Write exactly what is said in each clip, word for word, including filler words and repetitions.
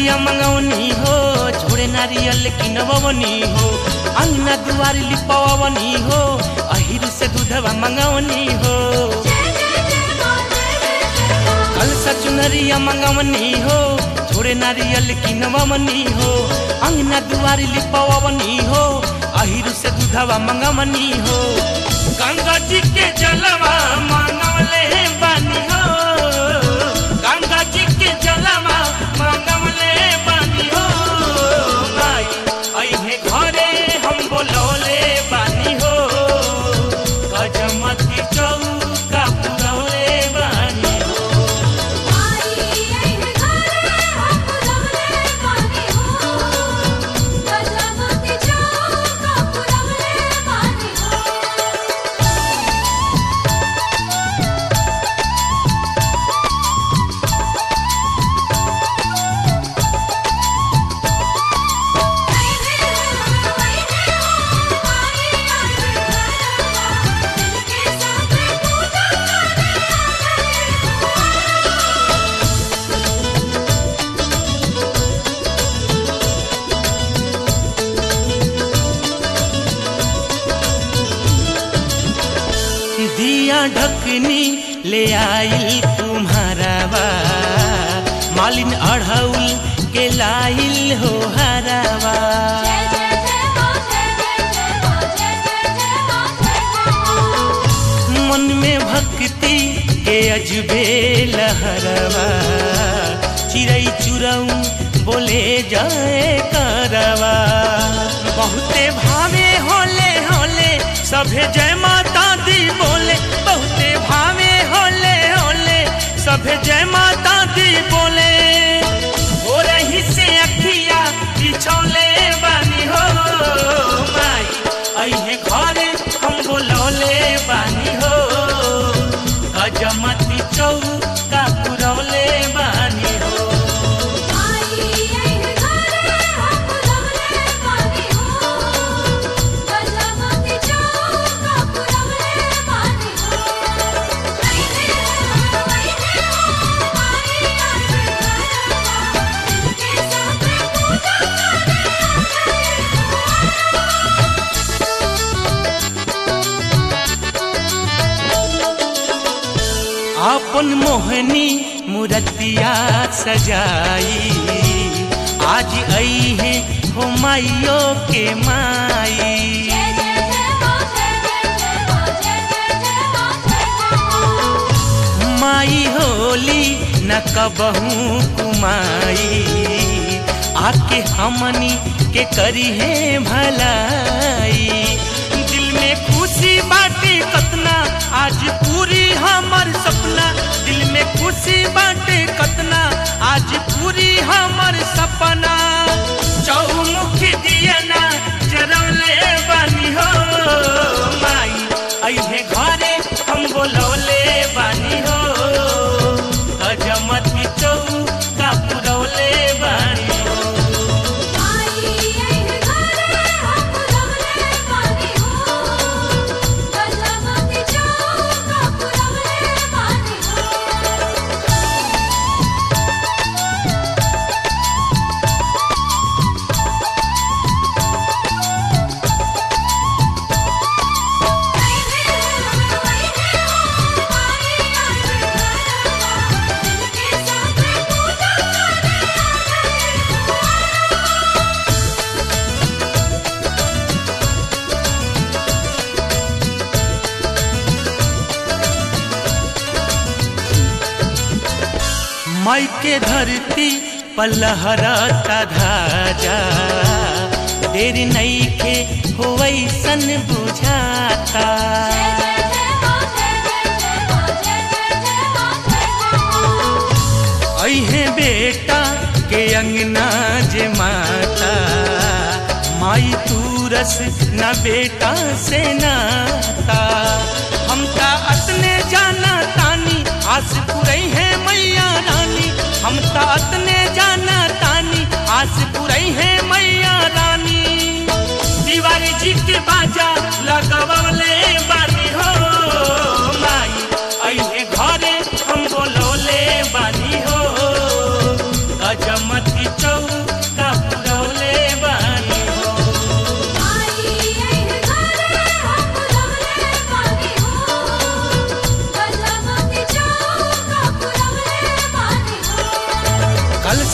चुनरिया मंगवनी हो, झोड़े नारियल किनवनी हो, अंगना दुआरी लिपवनी हो, अहिर से दूधवा मंगवनी हो। कलसा चुनरिया मंगवनी हो, झोड़े नारियल किनवनी हो, अंगना दुआरी लिपवनी हो, अहिर से दूधवा मंगवनी हो। गंगा जी के जलवा मंगवले बानी हो, गंगा जी के जलवा मंगवले बानी हो। माई अइहे घरे हम बोलौले बानी हो, गजमती चौका पुरौले बानी हो। माई अइहे घरे हम बोलौले बानी हो, गजमती चौका पुरौले बानी हो। दिया ढकनी ले आइल तुम्हारा बा, मालिन अढ़ौल के लाइल हो हरावा। मन में भक्ति के अजबे लहरवा, चिड़ै चुरऊ बोले जाए करवा। बहुते भावे होले होले सभे जय माता दी बोले, बहुते भावे होले होले सभे जय माता दी बोले। हो रही से अखिया बिछौले बानी हो, माई अइहे घरे हम बोलौले बानी हो, गजमती चौका पुरौले बानी हो। अपन मोहनी मूर्तिया सजाई, आज आई है हो माइयो के माई। माई होली न कबहू कुमाई, आके हमनी के करी है भलाई। दिल में खुशी बाटे कतना आज पूरी हमर सपना, दिल में खुशी बाटे कतना आज पूरी हमर सपना। चौमुखी दिया ना जरौले बानी हो, माई अइहे घरे हम बोलौले बानी हो, गजमती चौका पुरौले बानी हो। माई के धरती पर लहराता धाजा, देर नइखे हो वैसन बुझाता। अइहे बेटा के अंगना जे माता, माई तूरस न बेटा से नाता। हम ता अतने जाना तानी आस पुरई है मैया रानी, हम ता अतने जाना तानी आस पुरई है मैया रानी। तिवारी जी के बाजा लगवले बानी हो, माई अइहे घरे हम बोलौले बानी हो, गजमती चौ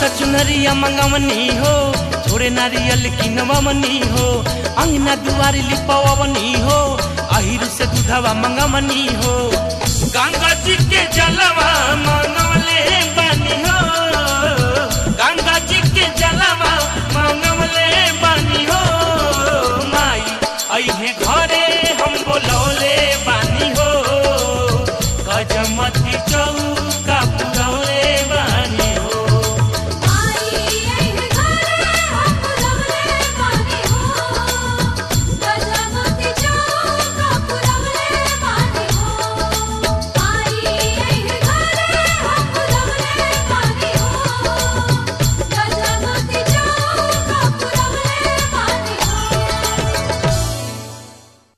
सा चुनरिया मंगवनी हो, थोड़े नारियल की नवमनी हो, अंगना दुआरी लिपवनी हो, आहिर से दूधवा मंगवनी हो। गंगा जी के जलवा मंगवले बानी हो, गंगा जी के जलवा मंगवले बानी हो।